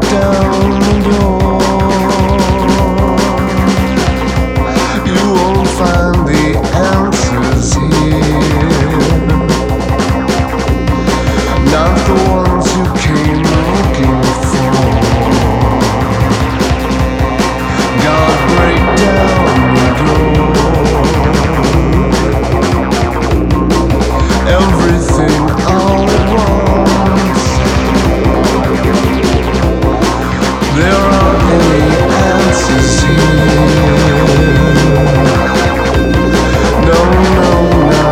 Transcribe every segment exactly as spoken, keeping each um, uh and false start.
down the door, you won't find the answers here, not the ones you came looking for. God, break down the door, everything all at once. There aren't any answers here. No, no, not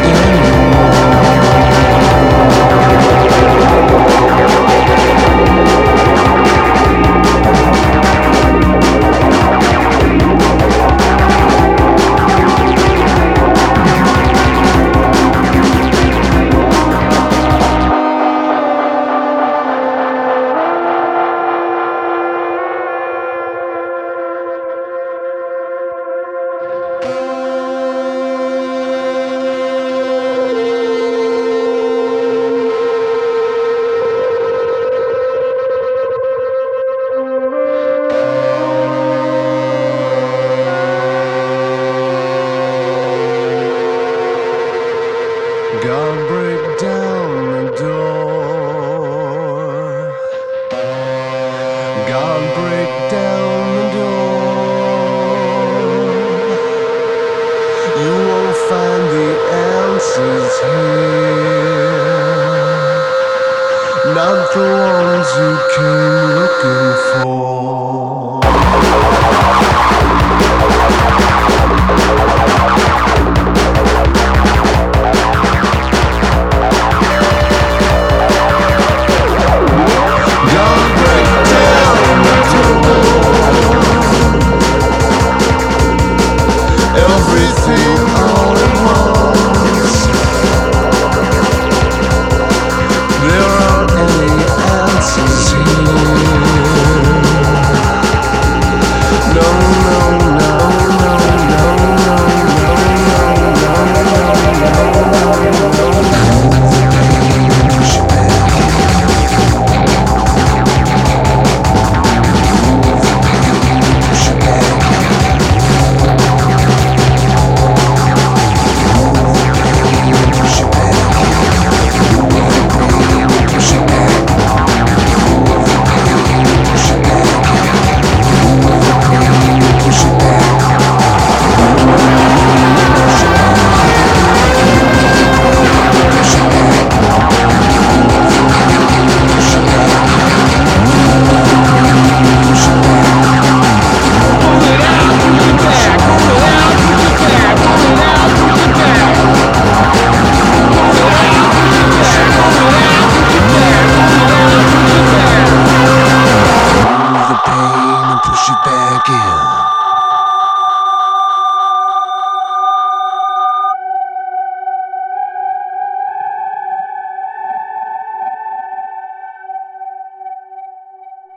God, break down the door. God, break down the door. You won't find the answers here, not the ones you came looking for. Everything all at once. There aren't any answers here. No, no, no, no, no, no, no, push it back in.